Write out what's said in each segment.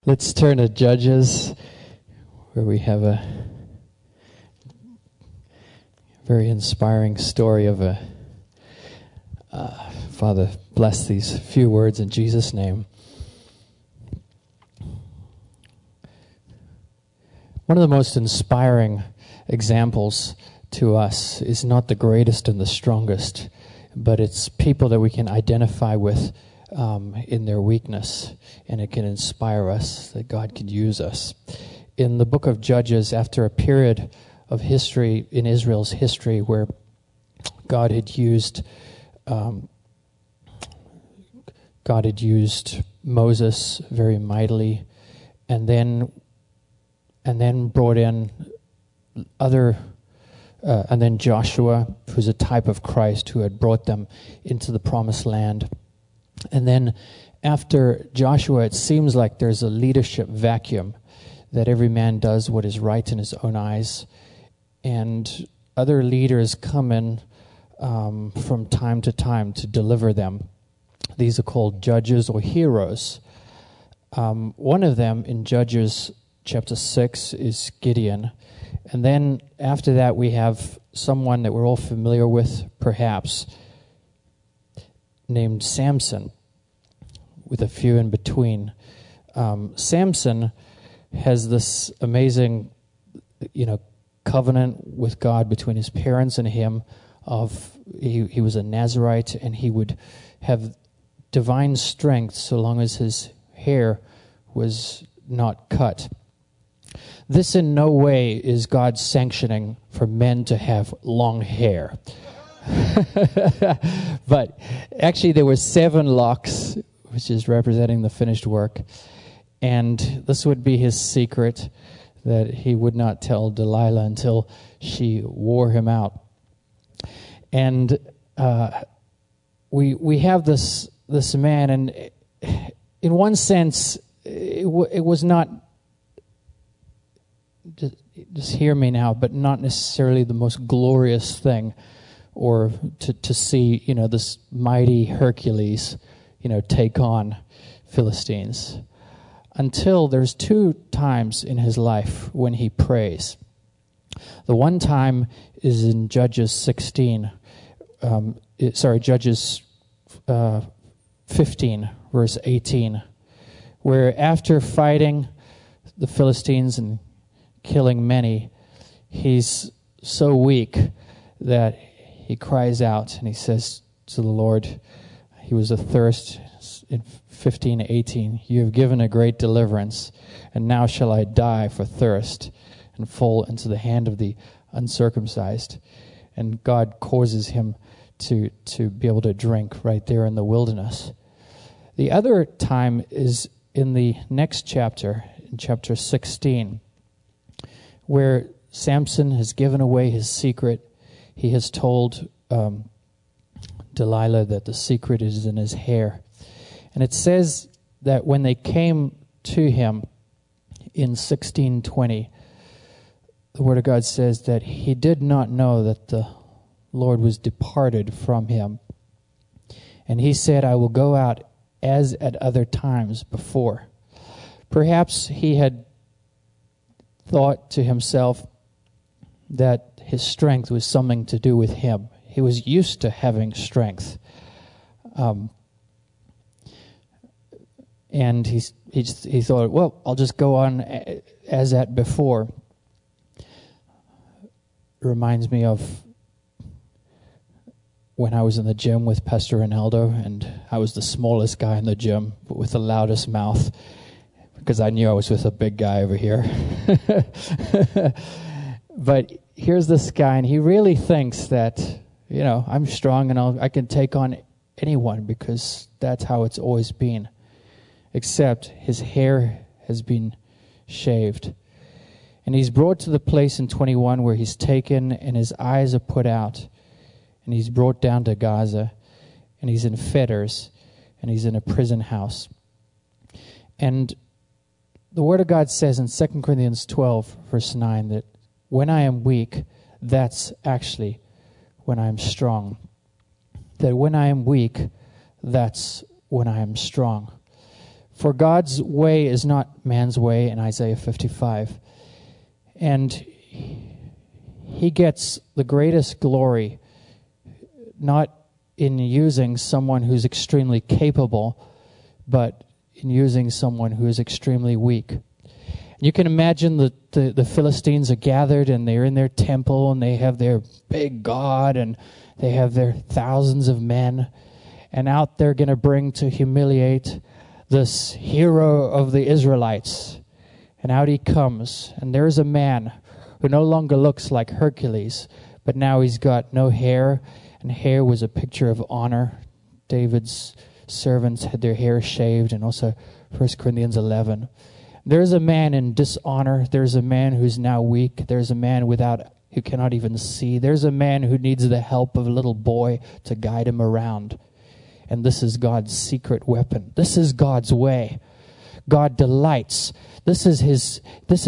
Let's turn to Judges, where we have a very inspiring story of Father, bless these few words in Jesus' name. One of the most inspiring examples to us is not the greatest and the strongest, but it's people that we can identify with in their weakness, and it can inspire us that God could use us. In the book of Judges, after a period of history in Israel's history where God had used Moses very mightily, and then brought in and then Joshua, who's a type of Christ, who had brought them into the promised land. And then after Joshua, it seems like there's a leadership vacuum, that every man does what is right in his own eyes. And other leaders come in from time to time to deliver them. These are called judges or heroes. One of them in Judges chapter 6 is Gideon. And then after that we have someone that we're all familiar with, perhaps, named Samson, with a few in between. Samson has this amazing, covenant with God between his parents and him. He was a Nazirite, and he would have divine strength so long as his hair was not cut. This in no way is God sanctioning for men to have long hair. But actually there were 7 locks, which is representing the finished work. And this would be his secret, that he would not tell Delilah until she wore him out. And we have this man, and in one sense, it was not, just hear me now, but not necessarily the most glorious thing, or to see, this mighty Hercules, take on Philistines. Until there's 2 times in his life when he prays. The one time is in Judges 16, Judges 15, verse 18, where after fighting the Philistines and killing many, he's so weak that he cries out and he says to the Lord, he was athirst in 15:18, "You have given a great deliverance, and now shall I die for thirst and fall into the hand of the uncircumcised." And God causes him to be able to drink right there in the wilderness. The other time is in the next chapter, in chapter 16, where Samson has given away his secret. He has told Delilah that the secret is in his hair. And it says that when they came to him in 16:20, the Word of God says that he did not know that the Lord was departed from him. And he said, "I will go out as at other times before." Perhaps he had thought to himself that his strength was something to do with him. He was used to having strength. And he thought, well, I'll just go on as at before. It reminds me of when I was in the gym with Pastor Ronaldo, and I was the smallest guy in the gym, but with the loudest mouth, because I knew I was with a big guy over here. But here's this guy, and he really thinks that, I'm strong and I can take on anyone, because that's how it's always been. Except his hair has been shaved. And he's brought to the place in 21 where he's taken and his eyes are put out. And he's brought down to Gaza. And he's in fetters. And he's in a prison house. And the Word of God says in 2 Corinthians 12, verse 9, that when I am weak, that's actually when I am strong. That when I am weak, that's when I am strong. For God's way is not man's way in Isaiah 55. And he gets the greatest glory not in using someone who's extremely capable, but in using someone who is extremely weak. You can imagine the Philistines are gathered and they're in their temple and they have their big God and they have their thousands of men, and out they're going to bring to humiliate this hero of the Israelites. And out he comes, and there's a man who no longer looks like Hercules, but now he's got no hair, and hair was a picture of honor. David's servants had their hair shaved, and also 1 Corinthians 11. There's a man in dishonor. There's a man who's now weak. There's a man who cannot even see. There's a man who needs the help of a little boy to guide him around. And this is God's secret weapon. This is God's way. God delights. This is his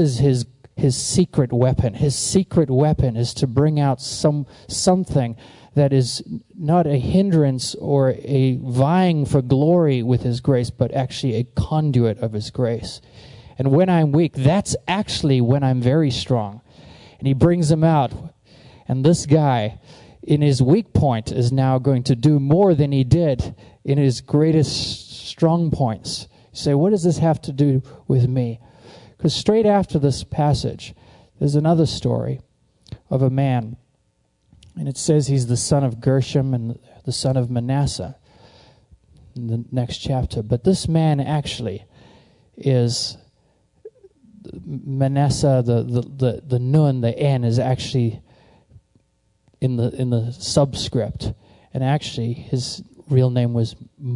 secret weapon. His secret weapon is to bring out something that is not a hindrance or a vying for glory with his grace, but actually a conduit of his grace. And when I'm weak, that's actually when I'm very strong. And he brings him out. And this guy, in his weak point, is now going to do more than he did in his greatest strong points. You say, what does this have to do with me? Because straight after this passage, there's another story of a man. And it says he's the son of Gershom and the son of Manasseh in the next chapter. But this man actually is Manasseh. The nun, the N, is actually in the subscript. And actually his real name was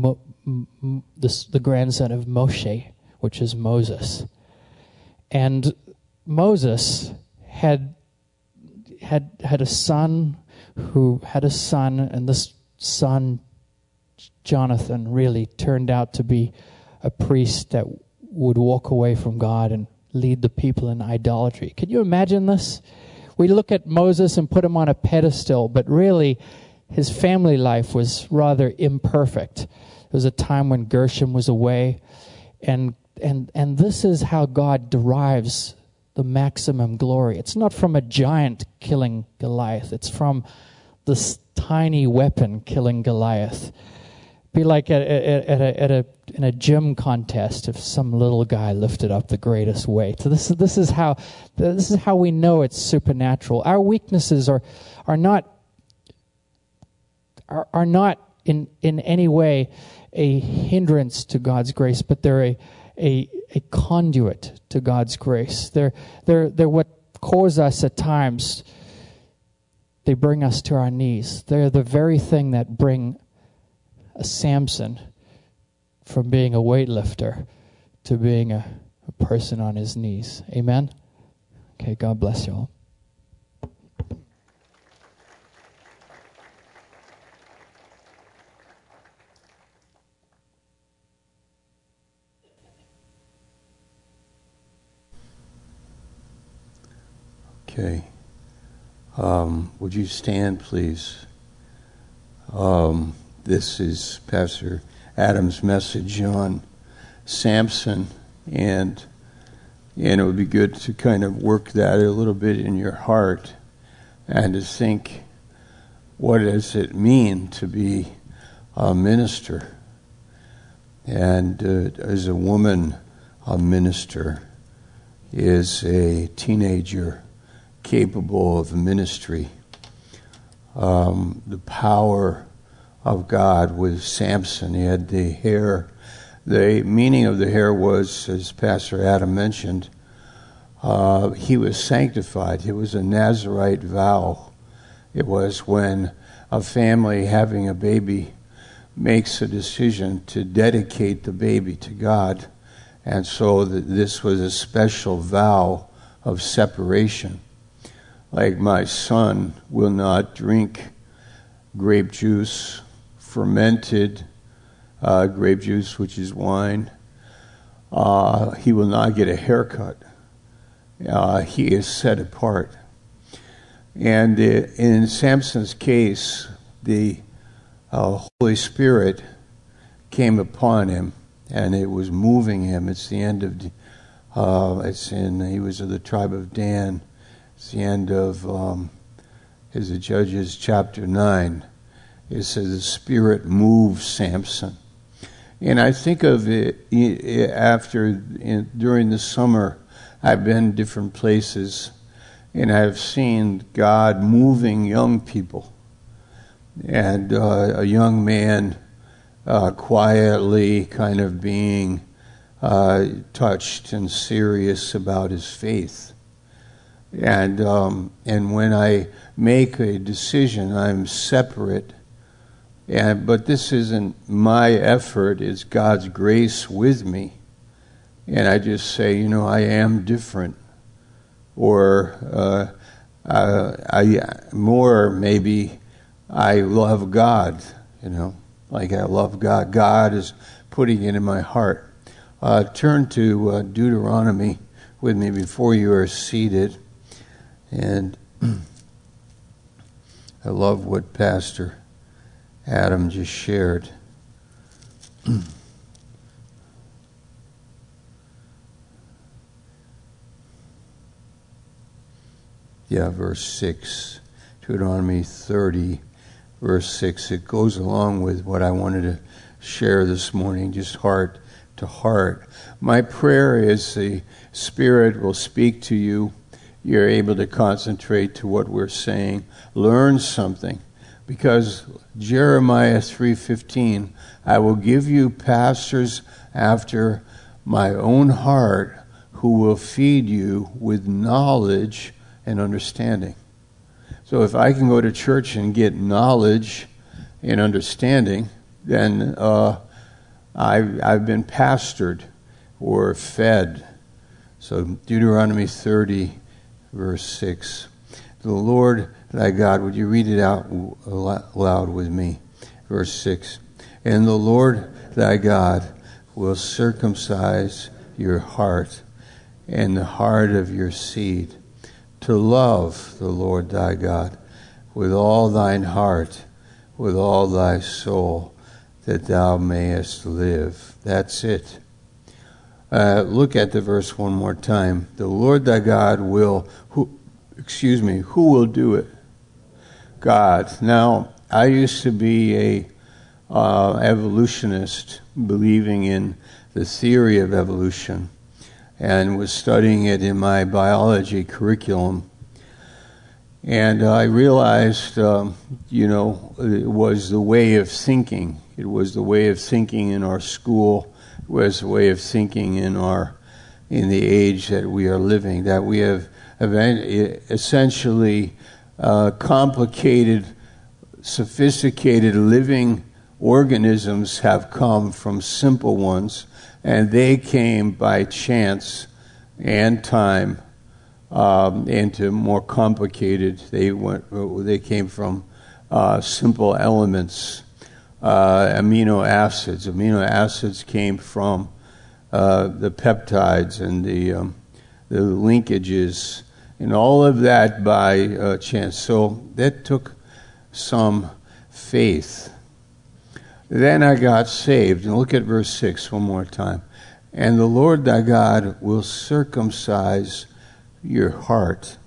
the grandson of Moshe, which is Moses. And Moses had a son who had a son, and this son, Jonathan, really turned out to be a priest that would walk away from God and lead the people in idolatry. Can you imagine this? We look at Moses and put him on a pedestal, but really his family life was rather imperfect. There was a time when Gershom was away, and this is how God derives the maximum glory. It's not from a giant killing Goliath. It's from this tiny weapon killing Goliath. Be like in a gym contest if some little guy lifted up the greatest weight. So this is how we know it's supernatural. Our weaknesses are not in any way a hindrance to God's grace, but they're a conduit to God's grace. They're what cause us at times. They bring us to our knees. They're the very thing that bring a Samson from being a weightlifter to being a person on his knees. Amen? Okay, God bless you all. Okay. Would you stand, please? This is Pastor Adam's message on Samson, and it would be good to kind of work that a little bit in your heart and to think, what does it mean to be a minister? And as a woman, a minister is a teenager capable of ministry. The power of God with Samson. He had the hair. The meaning of the hair was, as Pastor Adam mentioned, he was sanctified. It was a Nazirite vow. It was when a family having a baby makes a decision to dedicate the baby to God. And so this was a special vow of separation. Like, my son will not drink grape juice, fermented grape juice, which is wine. He will not get a haircut. He is set apart. And in Samson's case, the Holy Spirit came upon him and it was moving him. It's the end of, he was of the tribe of Dan. It's the end of, is it Judges chapter 9. It says the Spirit moved Samson. And I think of it during the summer, I've been different places, and I've seen God moving young people. And a young man quietly kind of being touched and serious about his faith. And when I make a decision, I'm separate. But this isn't my effort, it's God's grace with me. And I just say, I am different. Or maybe I love God, like I love God. God is putting it in my heart. Turn to Deuteronomy with me before you are seated. And I love what Pastor Adam just shared. Verse 6. Deuteronomy 30, verse 6. It goes along with what I wanted to share this morning, just heart to heart. My prayer is the Spirit will speak to you. You're able to concentrate to what we're saying. Learn something. Because Jeremiah 3:15, I will give you pastors after my own heart who will feed you with knowledge and understanding. So if I can go to church and get knowledge and understanding, then I've been pastored or fed. So Deuteronomy 30, verse 6. The Lord thy God, would you read it out loud with me? Verse 6. And the Lord thy God will circumcise your heart and the heart of your seed, to love the Lord thy God with all thine heart, with all thy soul, that thou mayest live. That's it. Look at the verse one more time. The Lord thy God will, who will do it? God. Now, I used to be a evolutionist, believing in the theory of evolution, and was studying it in my biology curriculum. And I realized, it was the way of thinking. It was the way of thinking in our school. It was the way of thinking in the age that we are living. That we have essentially complicated, sophisticated living organisms have come from simple ones, and they came by chance and time into more complicated. They came from simple elements, amino acids. Amino acids came from the peptides and the linkages, and all of that by chance. So that took some faith. Then I got saved. And look at verse 6 one more time. And the Lord thy God will circumcise your heart.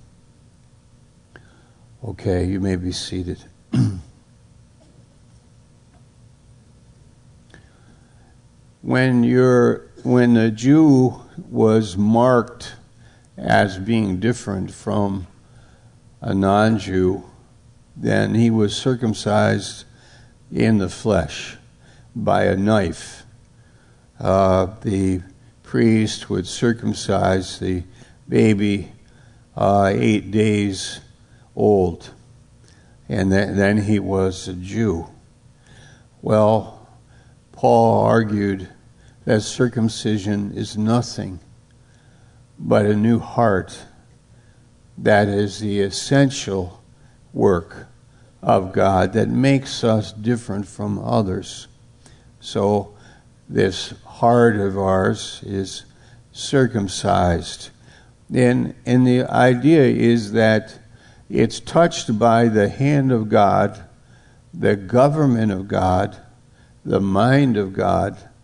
Okay, you may be seated. When the Jew was marked as being different from a non-Jew, then he was circumcised in the flesh by a knife. The priest would circumcise the baby 8 days old, and then he was a Jew. Well, Paul argued that circumcision is nothing but a new heart. That is the essential work of God that makes us different from others. So this heart of ours is circumcised. And the idea is that it's touched by the hand of God, the government of God, the mind of God,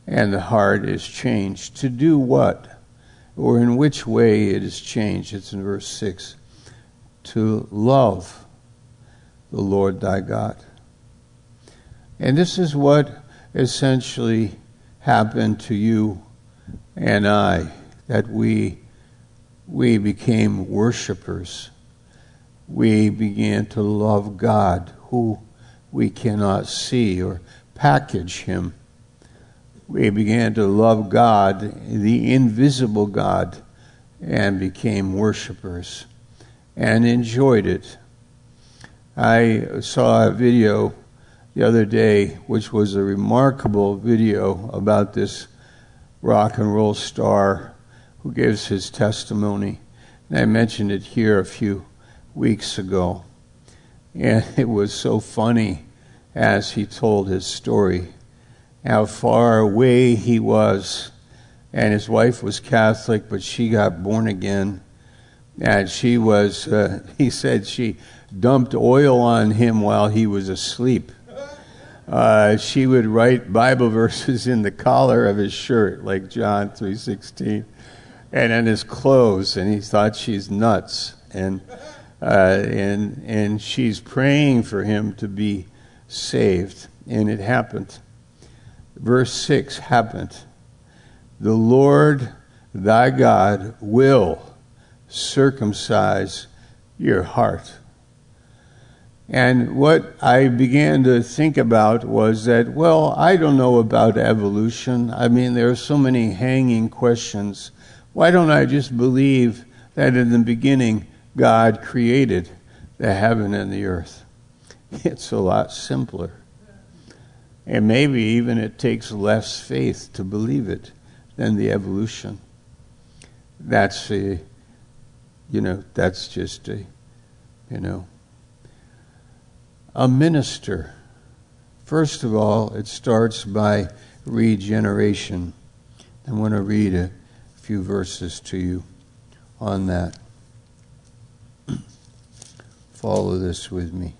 and the heart is changed. To do what? Or in which way it is changed? It's in verse 6. To love the Lord thy God. And this is what essentially happened to you and I, that we became worshipers. We began to love God, who we cannot see or package him. We began to love God, the invisible God, and became worshipers and enjoyed it. I saw a video the other day, which was a remarkable video about this rock and roll star who gives his testimony. And I mentioned it here a few weeks ago. And it was so funny as he told his story, how far away he was. And his wife was Catholic, but she got born again. And she was, he said she dumped oil on him while he was asleep. She would write Bible verses in the collar of his shirt, like John 3:16, and in his clothes, and he thought she's nuts. And she's praying for him to be saved, and it happened. Verse 6 happened. The Lord thy God will circumcise your heart. And what I began to think about was that, well, I don't know about evolution. I mean, there are so many hanging questions. Why don't I just believe that in the beginning God created the heaven and the earth? It's a lot simpler. And maybe even it takes less faith to believe it than the evolution. That's that's just a minister. First of all, it starts by regeneration. I want to read a few verses to you on that. Follow this with me.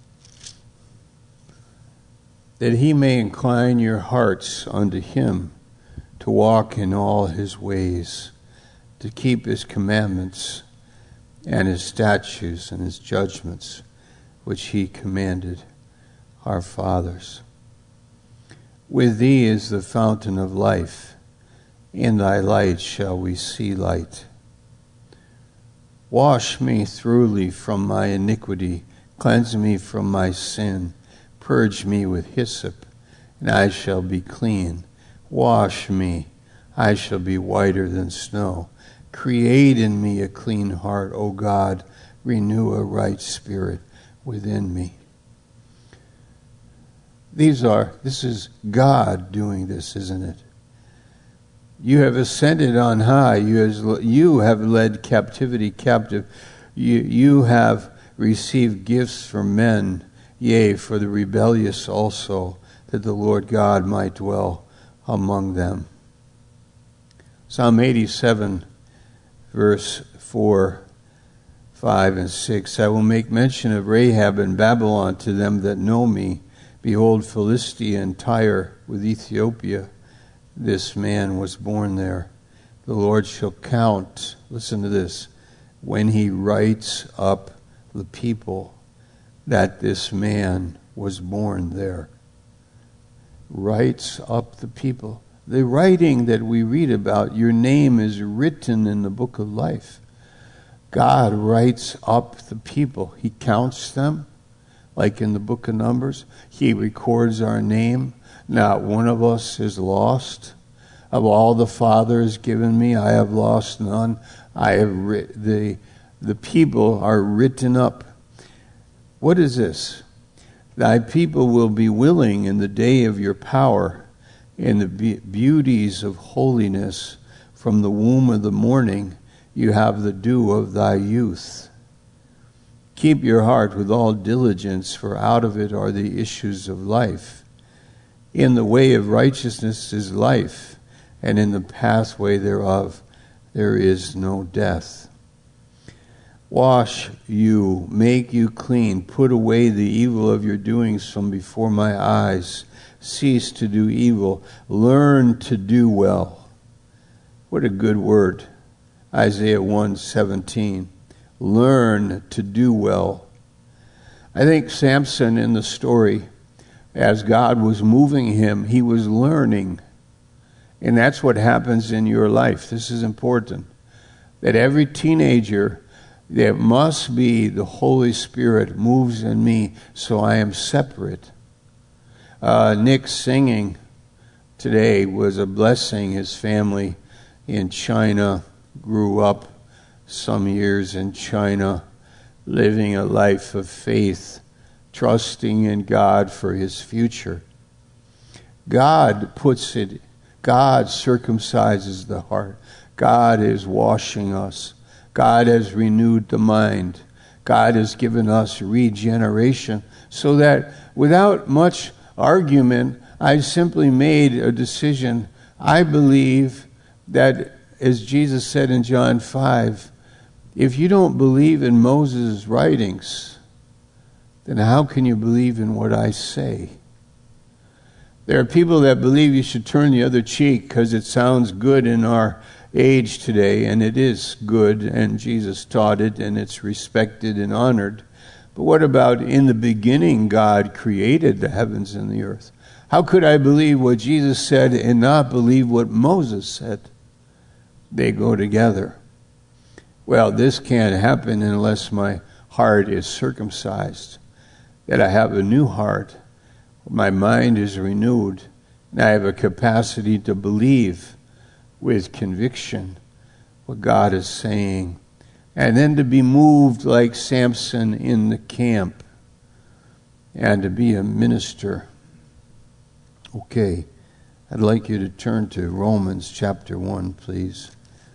That he may incline your hearts unto him, to walk in all his ways, to keep his commandments and his statutes and his judgments, which he commanded our fathers. With thee is the fountain of life. In thy light shall we see light. Wash me thoroughly from my iniquity. Cleanse me from my sin. Purge me with hyssop, and I shall be clean. Wash me, I shall be whiter than snow. Create in me a clean heart, O God. Renew a right spirit within me. This is God doing this, isn't it? You have ascended on high. You have led captivity captive. You have received gifts from men, yea, for the rebellious also, that the Lord God might dwell among them. Psalm 87, verse 4, 5, and 6. I will make mention of Rahab and Babylon to them that know me. Behold, Philistia and Tyre with Ethiopia. This man was born there. The Lord shall count, listen to this, when he writes up the people, that this man was born there. Writes up the people. The writing that we read about, your name is written in the book of life. God writes up the people. He counts them, like in the book of Numbers. He records our name. Not one of us is lost. Of all the fathers given me, I have lost none. I have the people are written up. What is this? Thy people will be willing in the day of your power, in the beauties of holiness. From the womb of the morning you have the dew of thy youth. Keep your heart with all diligence, for out of it are the issues of life. In the way of righteousness is life, and in the pathway thereof there is no death. Wash you, make you clean, put away the evil of your doings from before my eyes. cease to do evil. Learn to do well. What a good word. Isaiah 1:17. Learn to do well. I think Samson in the story, as God was moving him, he was learning. And that's what happens in your life. This is important. That every teenager, there must be the Holy Spirit moves in me so I am separate. Nick's singing today was a blessing. His family in China grew up some years in China, living a life of faith, trusting in God for his future. God circumcises the heart. God is washing us. God has renewed the mind. God has given us regeneration so that without much argument, I simply made a decision. I believe that, as Jesus said in John 5, if you don't believe in Moses' writings, then how can you believe in what I say? There are people that believe you should turn the other cheek because it sounds good in our age today, and it is good, and Jesus taught it, and it's respected and honored. But what about in the beginning God created the heavens and the earth? How could I believe what Jesus said and not believe what Moses said? They go together. Well, this can't happen unless my heart is circumcised, that I have a new heart, my mind is renewed, and I have a capacity to believe with conviction what God is saying, and then to be moved like Samson in the camp, and to be a minister. Okay, I'd like you to turn to Romans chapter 1, please.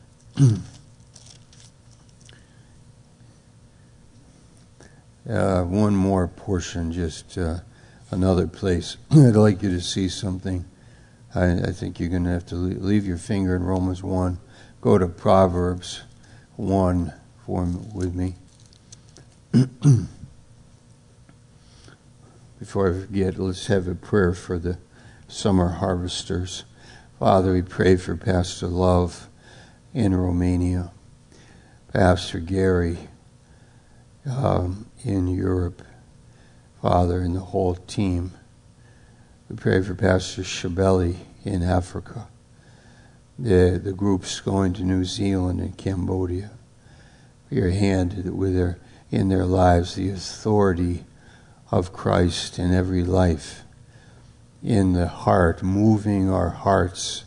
One more portion, just another place. I'd like you to see something. I think you're going to have to leave your finger in Romans 1. Go to Proverbs 1 with me. Before I forget, let's have a prayer for the summer harvesters. Father, we pray for Pastor Love in Romania, Pastor Gary in Europe, Father, and the whole team. We pray for Pastor Shabeli in Africa, the groups going to New Zealand and Cambodia. For your hand in their lives, the authority of Christ in every life, in the heart, moving our hearts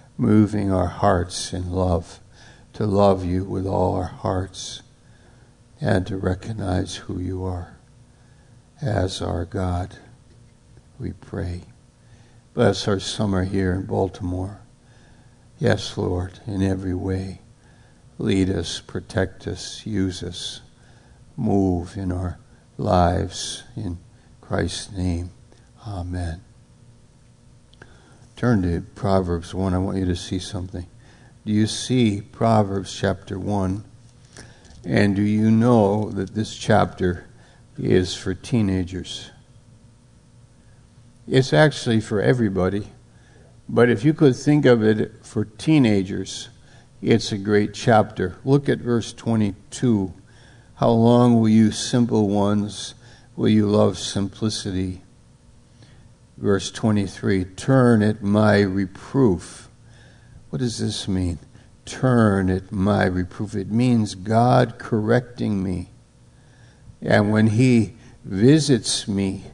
in love, to love you with all our hearts, and to recognize who you are as our God. We pray. Bless our summer here in Baltimore. Yes, Lord, in every way. Lead us, protect us, use us, move in our lives. In Christ's name, amen. Turn to Proverbs 1. I want you to see something. Do you see Proverbs chapter 1? And do you know that this chapter is for teenagers? It's actually for everybody. But if you could think of it for teenagers, it's a great chapter. Look at verse 22. How long will you simple ones, will you love simplicity? Verse 23, turn at my reproof. What does this mean? Turn at my reproof. It means God correcting me. And when he visits me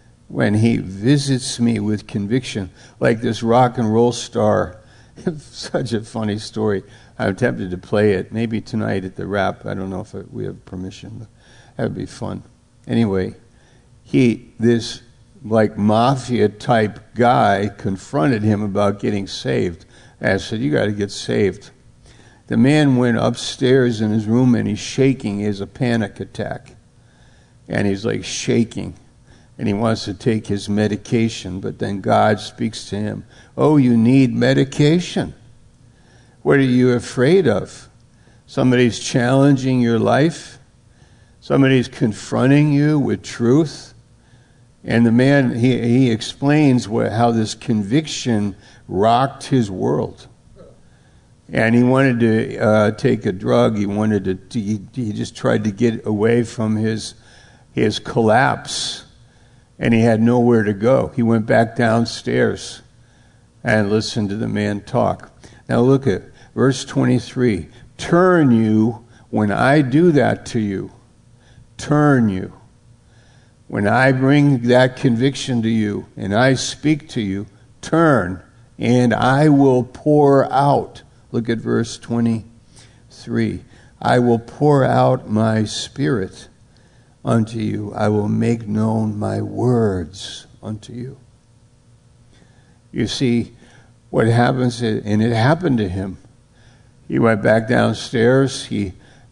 with conviction, like this rock and roll star, such a funny story. I'm tempted to play it, maybe tonight at the wrap. I don't know if we have permission, but that would be fun. Anyway, this like mafia type guy confronted him about getting saved. And I said, you got to get saved. The man went upstairs in his room and he's shaking. He has a panic attack. And he's like shaking. And he wants to take his medication. But then God speaks to him. Oh, you need medication. What are you afraid of? Somebody's challenging your life? Somebody's confronting you with truth? And the man, he explains how this conviction rocked his world. And he wanted to take a drug. He just tried to get away from his collapse. And he had nowhere to go. He went back downstairs and listened to the man talk. Now look at verse 23. Turn you when I do that to you. Turn you. When I bring that conviction to you and I speak to you, turn and I will pour out. Look at verse 23. I will pour out my spirit unto you. I will make known my words unto you. You see what happens, and it happened to him. He went back downstairs. He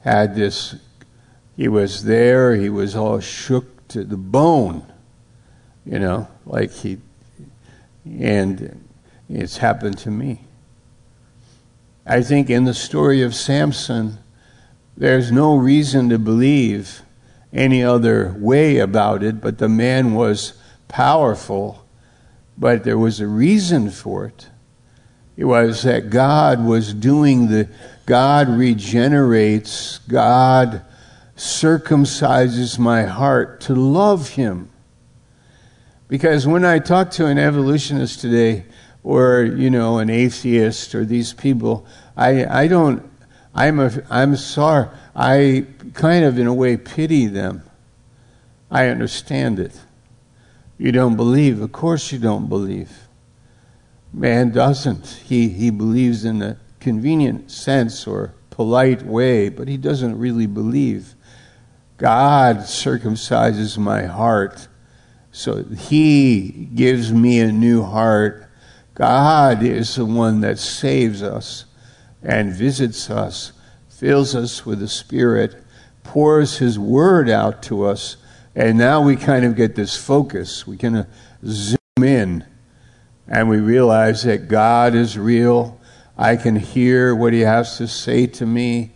was there. He was all shook to the bone, and it's happened to me. I think in the story of Samson, there's no reason to believe any other way about it, but the man was powerful, but there was a reason for it. It was that God was doing God regenerates, God circumcises my heart to love him. Because when I talk to an evolutionist today, or an atheist, or these people, I'm sorry, I kind of in a way pity them. I understand it. You don't believe. Of course you don't believe. Man doesn't. He believes in a convenient sense or polite way, but he doesn't really believe. God circumcises my heart, so he gives me a new heart. God is the one that saves us and visits us, fills us with the Spirit, pours his word out to us, and now we kind of get this focus. We kind of zoom in, and we realize that God is real. I can hear what he has to say to me.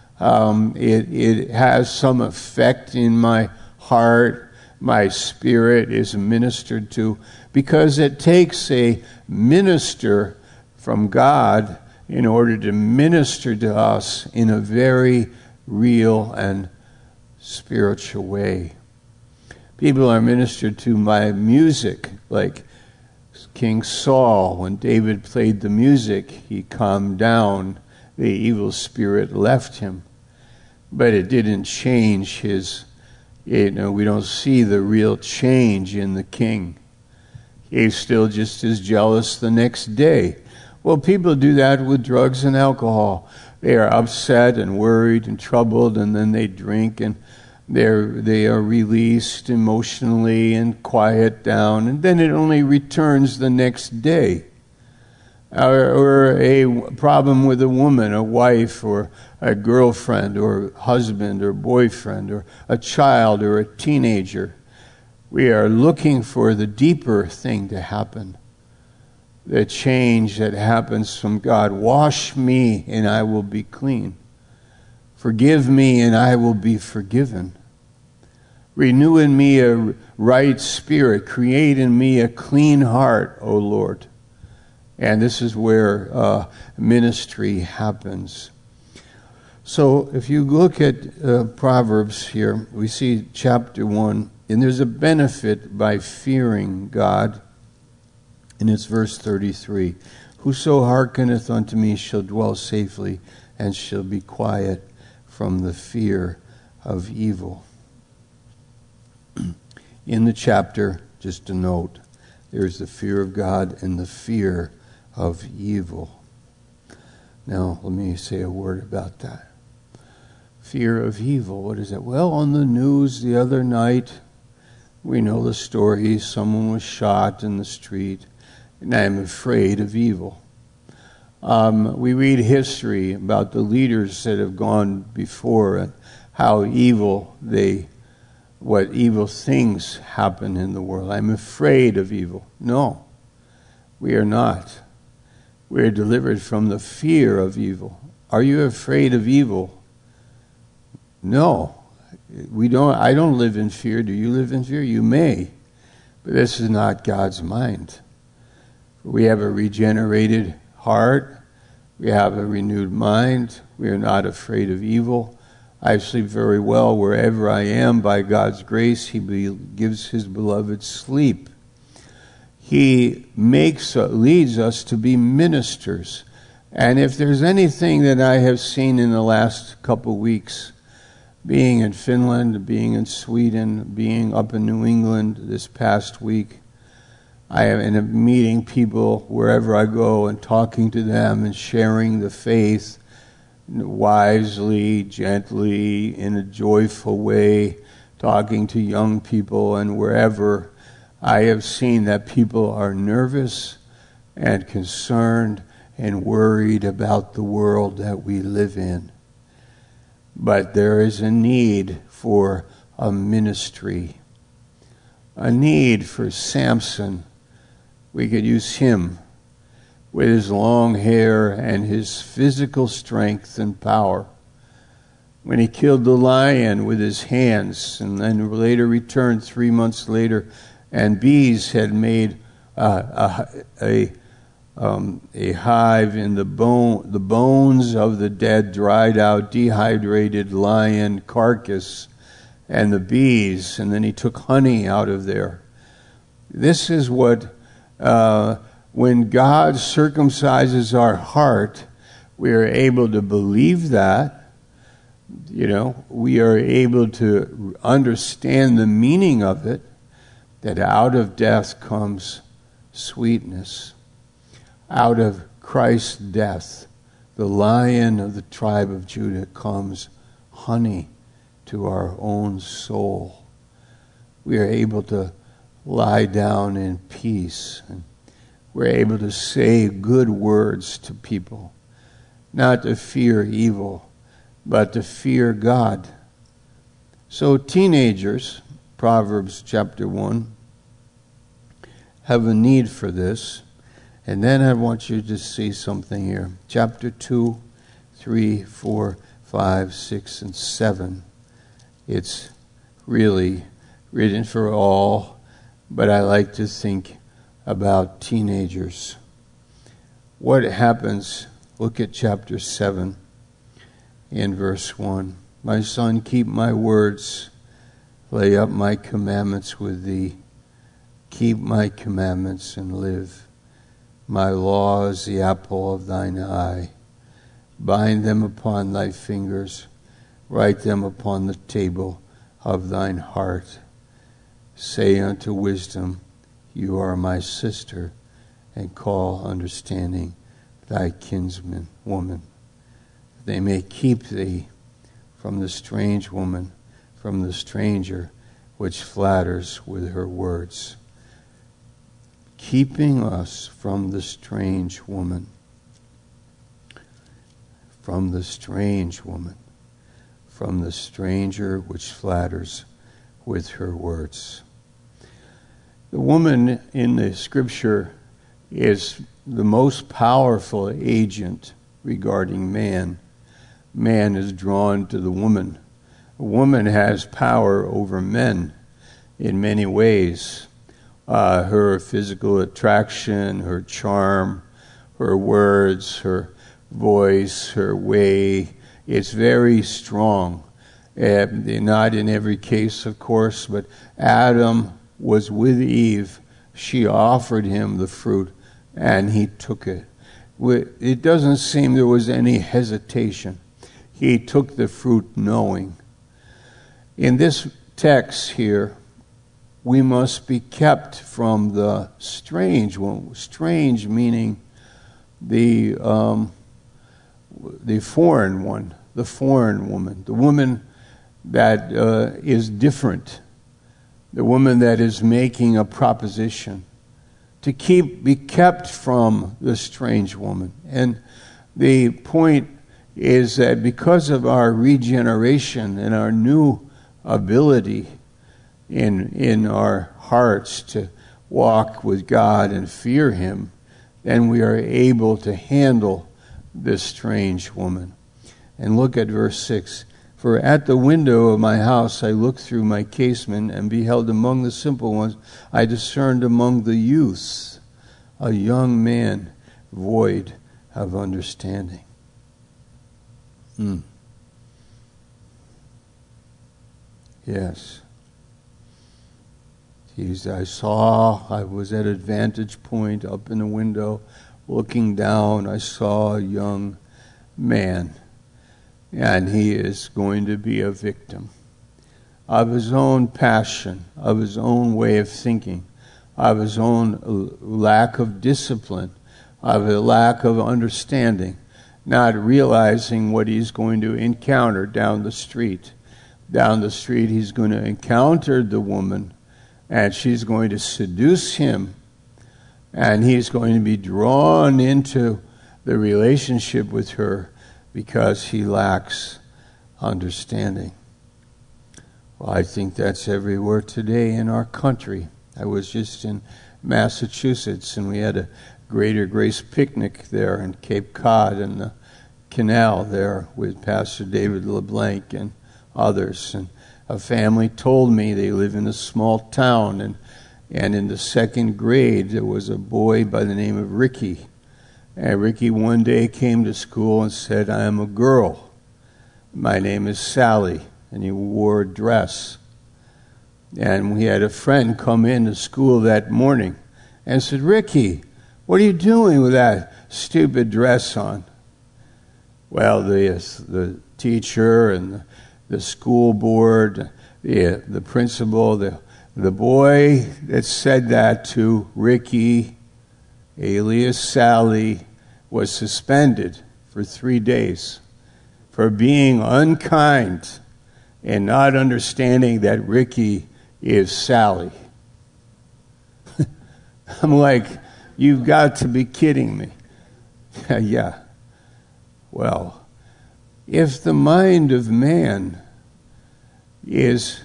It has some effect in my heart. My spirit is ministered to, because it takes a minister from God in order to minister to us in a very real and spiritual way. People are ministered to by music, like King Saul. When David played the music, he calmed down. The evil spirit left him. But it didn't change his, we don't see the real change in the king. He's still just as jealous the next day. Well, people do that with drugs and alcohol. They are upset and worried and troubled, and then they drink, and they are released emotionally and quiet down, and then it only returns the next day. Or a problem with a woman, a wife, or a girlfriend, or husband, or boyfriend, or a child, or a teenager. We are looking for the deeper thing to happen. The change that happens from God. Wash me and I will be clean. Forgive me and I will be forgiven. Renew in me a right spirit. Create in me a clean heart, O Lord. And this is where ministry happens. So if you look at Proverbs here, we see chapter 1, and there's a benefit by fearing God. And it's verse 33. Whoso hearkeneth unto me shall dwell safely, and shall be quiet from the fear of evil. In the chapter, just a note, there's the fear of God and the fear of evil. Now, let me say a word about that. Fear of evil, what is that? Well, on the news the other night, we know the story. Someone was shot in the street, and I'm afraid of evil. We read history about the leaders that have gone before and how what evil things happen in the world. I'm afraid of evil. No, we are not. We are delivered from the fear of evil. Are you afraid of evil? No, we don't. I don't live in fear. Do you live in fear? You may, But this is not God's mind. We have a regenerated heart. We have a renewed mind. We are not afraid of evil. I sleep very well wherever I am. By God's grace, He gives His beloved sleep. He leads us to be ministers. And if there's anything that I have seen in the last couple weeks, being in Finland, being in Sweden, being up in New England this past week, I am meeting people wherever I go and talking to them and sharing the faith wisely, gently, in a joyful way, talking to young people, and wherever I have seen that people are nervous and concerned and worried about the world that we live in. But there is a need for a ministry, a need for Samson. We could use him with his long hair and his physical strength and power. When he killed the lion with his hands, and then later returned 3 months later, and bees had made a hive in the bones of the dead, dried out, dehydrated lion carcass, and the bees, and then he took honey out of there. This is what, when God circumcises our heart, we are able to believe that. We are able to understand the meaning of it, that out of death comes sweetness. Out of Christ's death, the Lion of the tribe of Judah, comes honey to our own soul. We are able to lie down in peace, and we're able to say good words to people, not to fear evil, but to fear God. So teenagers, Proverbs chapter 1, have a need for this. And then I want you to see something here. Chapter 2, 3, 4, 5, 6, and 7. It's really written for all, but I like to think about teenagers. What happens, look at chapter 7 in verse 1. My son, keep my words, lay up my commandments with thee. Keep my commandments and live. My law is the apple of thine eye. Bind them upon thy fingers. Write them upon the table of thine heart. Say unto wisdom, you are my sister, and call understanding thy kinsman woman. They may keep thee from the strange woman, from the stranger which flatters with her words. Keeping us from the strange woman, from the strange woman, from the stranger which flatters with her words. The woman in the scripture is the most powerful agent regarding man. Man is drawn to the woman. A woman has power over men in many ways. Her physical attraction, her charm, her words, her voice, her way, it's very strong. Not in every case, of course, but Adam was with Eve. She offered him the fruit, and he took it. It doesn't seem there was any hesitation. He took the fruit knowing. In this text here, we must be kept from the strange one. Strange meaning the foreign one, the foreign woman, the woman that is different, the woman that is making a proposition. To be kept from the strange woman. And the point is that because of our regeneration and our new ability in our hearts to walk with God and fear Him, then we are able to handle this strange woman. And look at verse 6. For at the window of my house I looked through my casement, and beheld among the simple ones, I discerned among the youths a young man void of understanding. Yes. I was at a vantage point up in the window, looking down. I saw a young man, and he is going to be a victim of his own passion, of his own way of thinking, of his own lack of discipline, of a lack of understanding, not realizing what he's going to encounter down the street. Down the street, he's going to encounter the woman, and she's going to seduce him, and he's going to be drawn into the relationship with her because he lacks understanding. Well, I think that's everywhere today in our country. I was just in Massachusetts, and we had a Greater Grace picnic there in Cape Cod and the canal there with Pastor David LeBlanc and others. And a family told me they live in a small town, and in the second grade there was a boy by the name of Ricky. And Ricky one day came to school and said, I am a girl. My name is Sally. And he wore a dress. And we had a friend come into school that morning and said, Ricky, what are you doing with that stupid dress on? Well, the teacher and the school board, the principal, the boy that said that to Ricky, alias Sally, was suspended for 3 days for being unkind and not understanding that Ricky is Sally. I'm like, you've got to be kidding me. Yeah. Well, if the mind of man is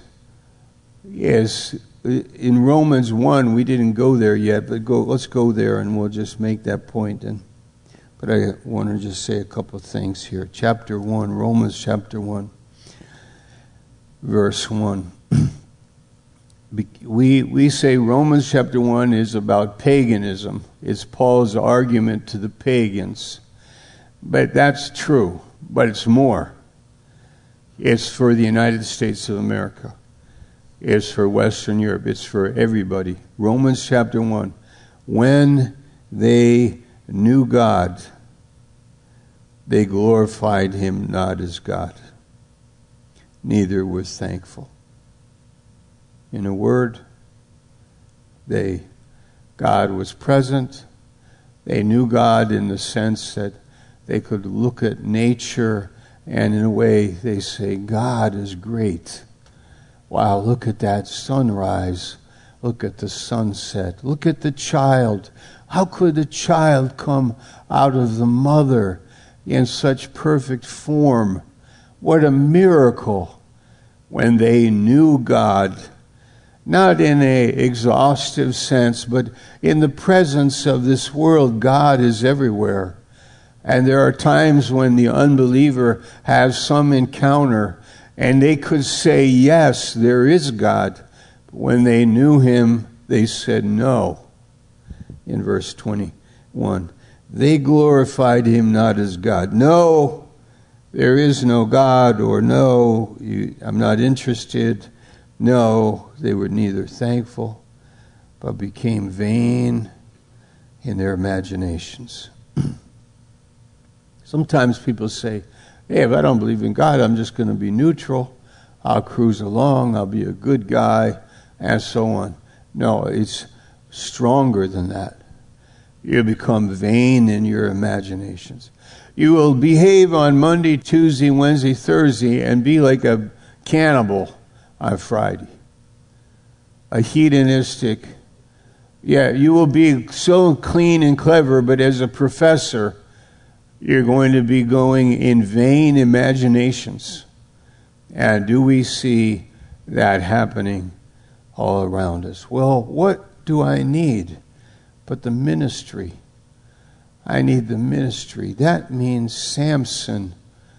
in Romans 1, we didn't go there yet, but let's go there and we'll just make that point. But I want to just say a couple of things here. Chapter 1, Romans chapter 1, verse 1. We say Romans chapter 1 is about paganism. It's Paul's argument to the pagans. But that's true, but it's more. It's for the United States of America. It's for Western Europe. It's for everybody. Romans chapter 1. When they knew God, they glorified him not as God, neither were thankful. In a word, God was present. They knew God in the sense that they could look at nature, and in a way they say, God is great. Wow, look at that sunrise. Look at the sunset. Look at the child. How could the child come out of the mother in such perfect form? What a miracle. When they knew God, not in an exhaustive sense, but in the presence of this world, God is everywhere. And there are times when the unbeliever has some encounter and they could say, yes, there is God. But when they knew him, they said no. In verse 21, they glorified him not as God. No, there is no God, or no, I'm not interested. No, they were neither thankful, but became vain in their imaginations. Sometimes people say, hey, if I don't believe in God, I'm just going to be neutral. I'll cruise along. I'll be a good guy, and so on. No, it's stronger than that. You become vain in your imaginations. You will behave on Monday, Tuesday, Wednesday, Thursday, and be like a cannibal on Friday. A hedonistic. Yeah, you will be so clean and clever, but as a professor, you're going to be going in vain imaginations. And do we see that happening all around us? Well, what do I need but the ministry? I need the ministry. That means Samson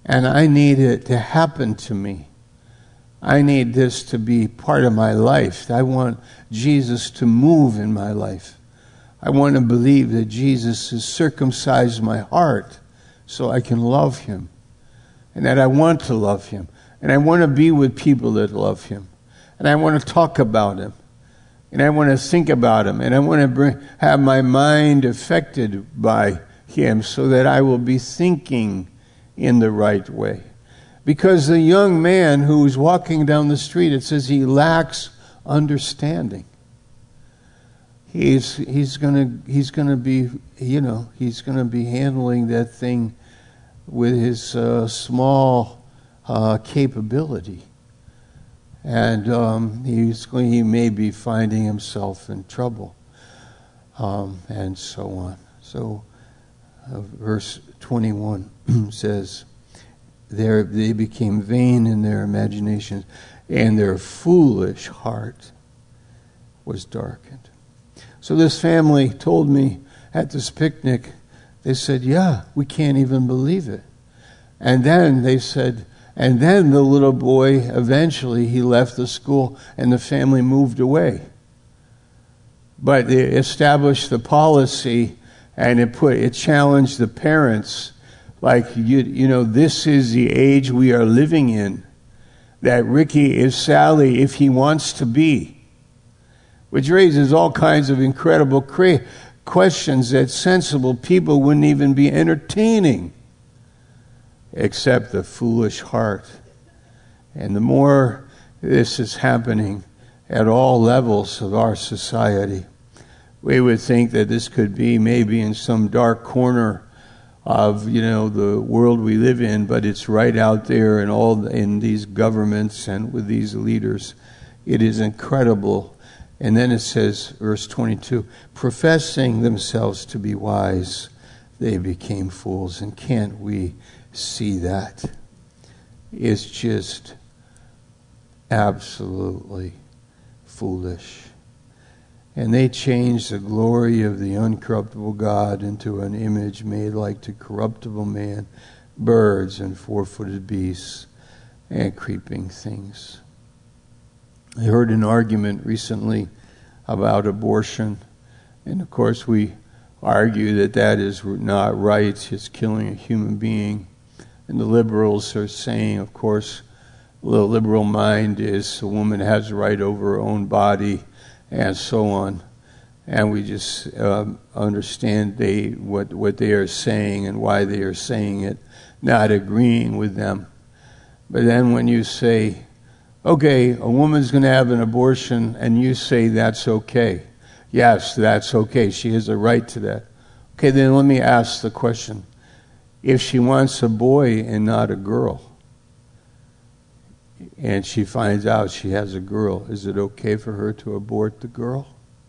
And I need it to happen to me. I need this to be part of my life. I want Jesus to move in my life. I want to believe that Jesus has circumcised my heart so I can love him. And that I want to love him. And I want to be with people that love him. And I want to talk about him. And I want to think about him. And I want to have my mind affected by him so that I will be thinking in the right way. Because the young man who's walking down the street, it says he lacks understanding. He's gonna be handling that thing with his small capability, and he may be finding himself in trouble, and so on. So, verse 21 says, they became vain in their imaginations, and their foolish heart was darkened. So this family told me at this picnic, they said, yeah, we can't even believe it. And then they said, and then the little boy, eventually he left the school and the family moved away. But they established the policy and it challenged the parents. Like, this is the age we are living in. That Ricky is Sally if he wants to be. Which raises all kinds of incredible questions that sensible people wouldn't even be entertaining. Except the foolish heart. And the more this is happening at all levels of our society, we would think that this could be maybe in some dark corner of the world we live in, but it's right out there in these governments and with these leaders. It is incredible. And then it says, verse 22, professing themselves to be wise, they became fools. And can't we see that? It's just absolutely foolish. And they changed the glory of the uncorruptible God into an image made like to corruptible man, birds and four-footed beasts and creeping things. I heard an argument recently about abortion. And of course we argue that is not right. It's killing a human being. And the liberals are saying, of course, the liberal mind is a woman has a right over her own body, and so on. And we just understand what they are saying and why they are saying it, not agreeing with them. But then when you say, okay, a woman's going to have an abortion, and you say that's okay. Yes, that's okay. She has a right to that. Okay, then let me ask the question. If she wants a boy and not a girl, and she finds out she has a girl, is it okay for her to abort the girl?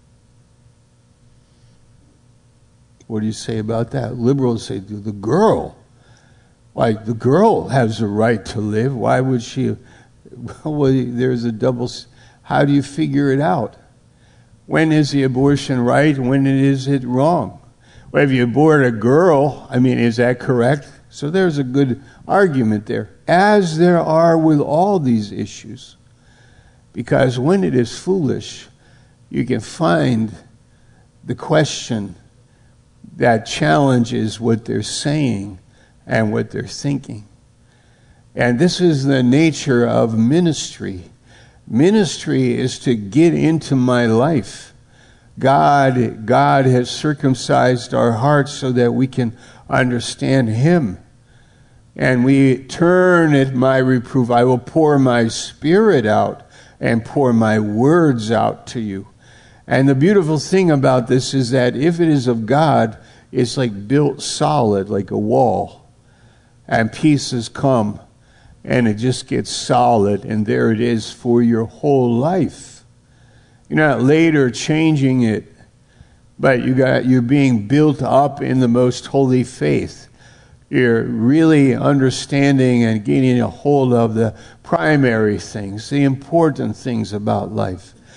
What do you say about that? Liberals say, the girl. Like, the girl has a right to live. Why would she? Well, there's a double. How do you figure it out? When is the abortion right? When is it wrong? Well, if you abort a girl, is that correct? So there's a good argument there, as there are with all these issues. Because when it is foolish, you can find the question that challenges what they're saying and what they're thinking. And this is the nature of ministry. Ministry is to get into my life. God has circumcised our hearts so that we can understand Him. And we turn at my reproof. I will pour my spirit out and pour my words out to you. And the beautiful thing about this is that if it is of God, it's like built solid, like a wall. And pieces come, and it just gets solid, and there it is for your whole life. You're not later changing it, but you're being built up in the most holy faith. You're really understanding and getting a hold of the primary things, the important things about life.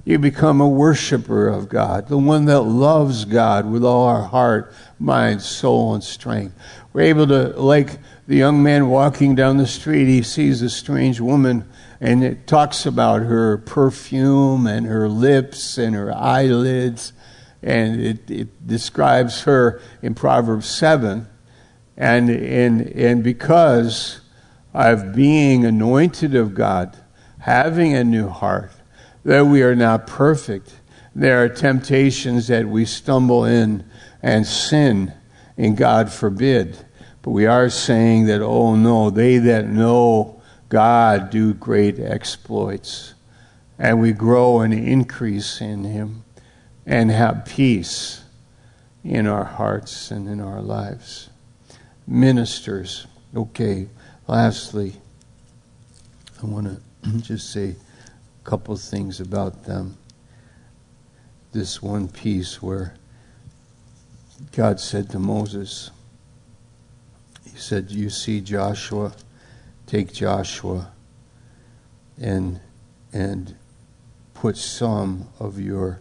You become a worshiper of God, the one that loves God with all our heart, mind, soul, and strength. We're able to, like the young man walking down the street, he sees a strange woman, and it talks about her perfume and her lips and her eyelids, and it describes her in Proverbs 7. And because of being anointed of God, having a new heart, that we are not perfect. There are temptations that we stumble in and sin, and God forbid. But we are saying that, oh no, they that know God do great exploits. And we grow and increase in Him and have peace in our hearts and in our lives. Ministers. Okay, lastly, I want to just say a couple of things about them. This one piece where God said to Moses, He said, you see Joshua, take Joshua and put some of your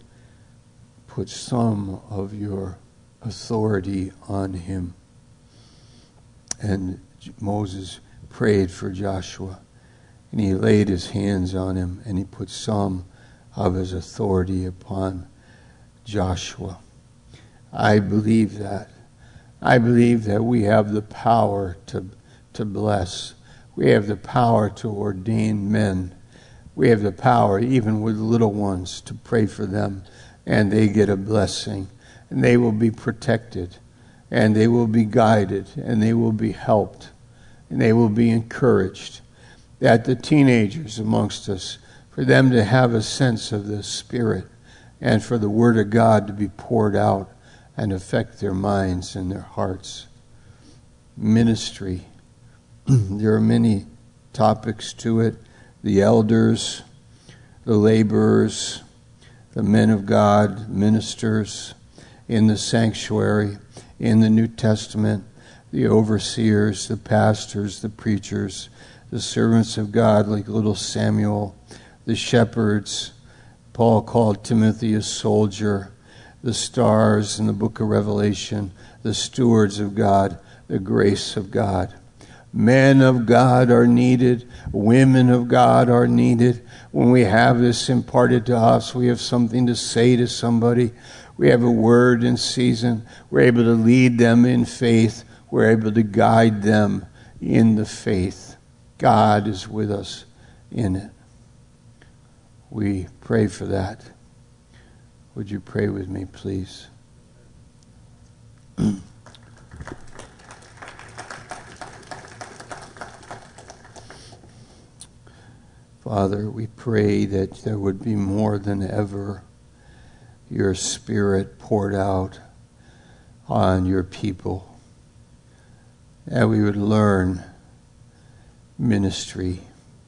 authority on him. And Moses prayed for Joshua, and he laid his hands on him, and he put some of his authority upon Joshua. I believe that. I believe that we have the power to bless. We have the power to ordain men. We have the power, even with little ones, to pray for them, and they get a blessing, and they will be protected, and they will be guided, and they will be helped, and they will be encouraged. That the teenagers amongst us, for them to have a sense of the Spirit, and for the Word of God to be poured out and affect their minds and their hearts. Ministry. There are many topics to it. The elders, the laborers, the men of God, ministers in the sanctuary, in the New Testament, the overseers, the pastors, the preachers, the servants of God like little Samuel, the shepherds. Paul called Timothy a soldier, the stars in the book of Revelation, the stewards of God, the grace of God. Men of God are needed. Women of God are needed. When we have this imparted to us, we have something to say to somebody. We have a word in season. We're able to lead them in faith. We're able to guide them in the faith. God is with us in it. We pray for that. Would you pray with me, please? Father, we pray that there would be more than ever your Spirit poured out on your people, that we would learn ministry.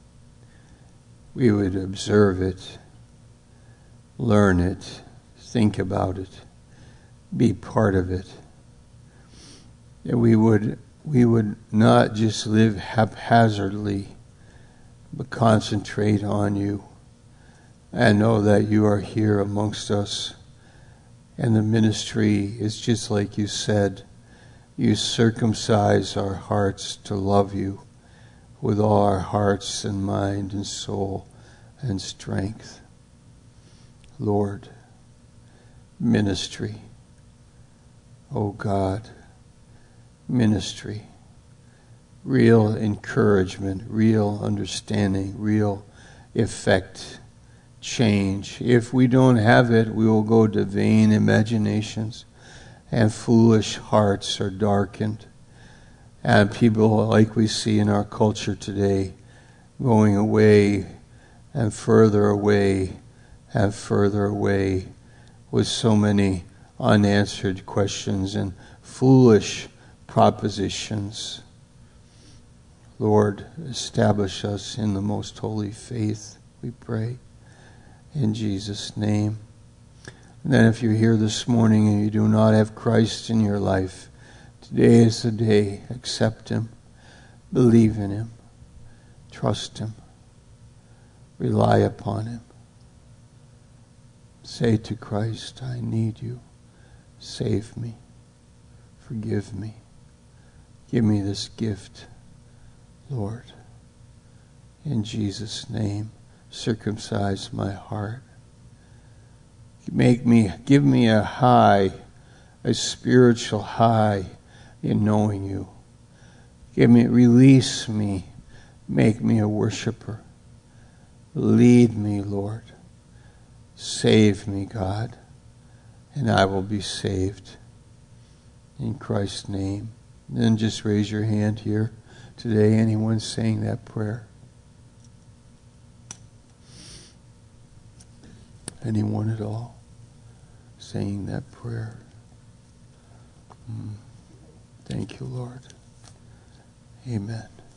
We would observe it, learn it, think about it, be part of it. That we would not just live haphazardly, but concentrate on you and know that you are here amongst us. And the ministry is just like you said, you circumcise our hearts to love you with all our hearts and mind and soul and strength. Lord, ministry. Oh God, ministry. Real encouragement, real understanding, real effect, change. If we don't have it, we will go to vain imaginations, and foolish hearts are darkened. And people, like we see in our culture today, going away and further away and further away with so many unanswered questions and foolish propositions. Lord, establish us in the most holy faith, we pray, in Jesus' name. And then if you're here this morning and you do not have Christ in your life, today is the day. Accept Him, believe in Him, trust Him, rely upon Him. Say to Christ, I need you. Save me. Forgive me. Give me this gift, Lord. In Jesus' name, circumcise my heart. Give me a high, a spiritual high in knowing you. Release me. Make me a worshiper. Lead me, Lord. Save me, God, and I will be saved. In Christ's name. Then just raise your hand here today. Anyone saying that prayer? Anyone at all saying that prayer? Thank you, Lord. Amen.